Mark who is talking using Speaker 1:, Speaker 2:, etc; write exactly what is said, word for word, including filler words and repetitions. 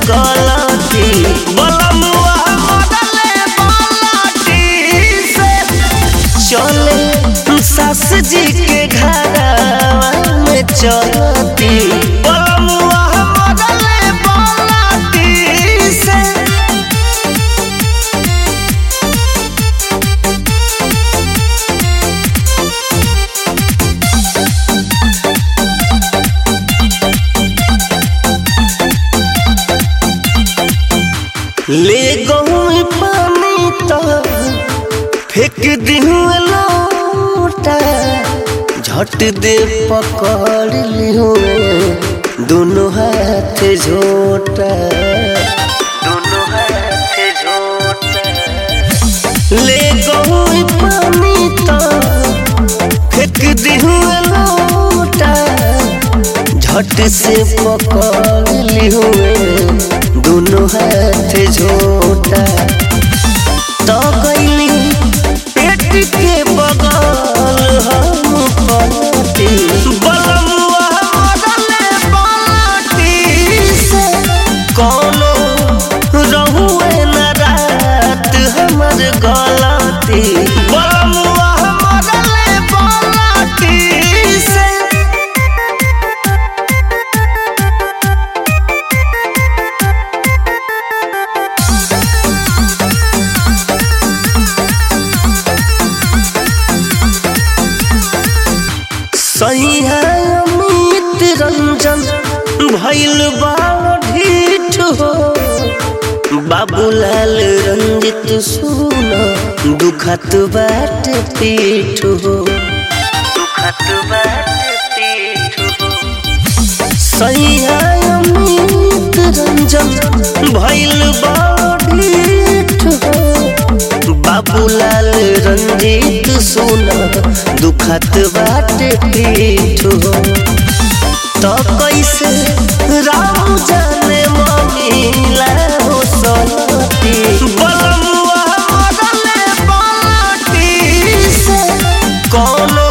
Speaker 1: गलती बलमुआ मरले बालटी से चले सास जी के घरवा में चलती बलमुआ मरले बालटी से। ले गई पानी तो फेंक दिहूं लोटा झट दे पकड़ लिहूं दोनों हाथ झोटा दोनों हाथ झोटा। ले गई पानी तो फेंक दिहूं लोटा झट से पकड़ लिहूं दोनों हाथ झोटा। तो गईली पेट के बगल हम पलटी बलमुआ मरले बालटी से कोनो रहुए न रात हमर गलती बलमुआ मरले बालटी से। सही है अमित रंजन भइल बा ढीठ हो बाबूलाल रंजित सुन दुखत बाट पीठ हो दुखत बाट पीठ हो। सही है अमित रंजन भइल बा ढीठ हो बाबूलाल रंजित सुना दुखत बाट पीठ हो। तो कैसे राम जाने मिला हो सलती बलमुआ मरले बालटी से कोनो